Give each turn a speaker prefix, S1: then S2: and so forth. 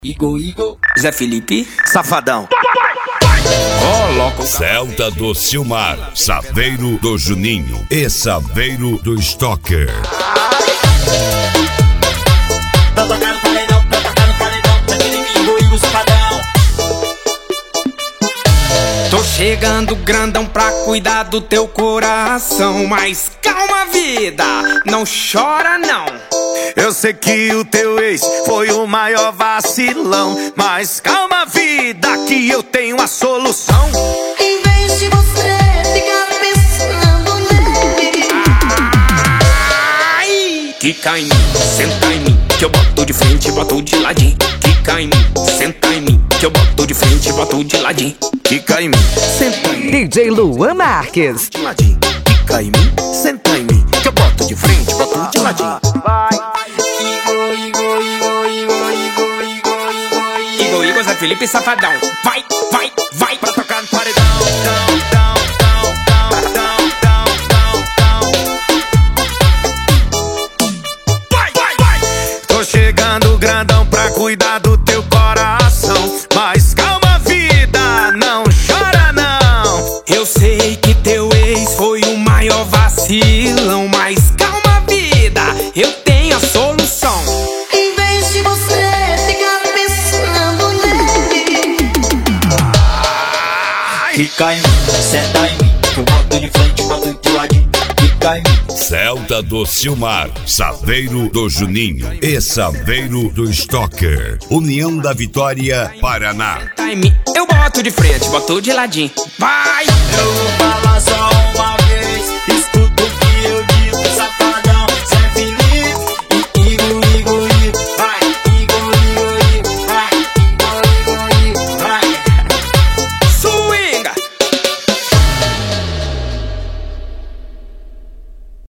S1: Igor, Zé Felipe,
S2: Safadão.
S1: Coloca o
S3: Celta do Silmar, Saveiro do Juninho e Saveiro do Stocker.
S2: Tá tocando paredão, daquele Igor, Safadão.
S1: Tô chegando grandão pra cuidar do teu coração. Mas calma, vida, não chora não.
S2: Eu sei que o teu ex foi o maior vacilão, mas calma, vida, que eu tenho a solução.
S4: Em vez de você ficar pensando nele,
S1: Ai! Quica em mim, senta em mim, que eu boto de frente e boto de ladinho. Quica em mim, senta em mim, que eu boto de frente e boto de ladinho.
S2: Quica em mim, senta em mim,
S5: DJ Luan Marques.
S2: de ladinho. Quica em mim, senta em mim, que eu boto de frente, boto de ladinho.
S1: Igor, Zé Felipe, Safadão. Vai,
S2: Pra tocar no paredão, Tô chegando grandão pra cuidar do teu coração, mas calma, vida, não chora não.
S1: Eu sei que teu ex foi o maior vacilão, mas calma, vida, eu tenho a solução.
S4: em vez de você ficar pensando nele,
S2: Quica em mim, senta em mim, que eu boto de frente, boto de ladinho. Quica em mim.
S3: Celta do Silmar, Saveiro do Juninho e Saveiro do Stocker. União da Vitória, Paraná.
S1: Tá em mim, eu boto de frente, boto de ladinho. Vai!
S2: Eu vou falar só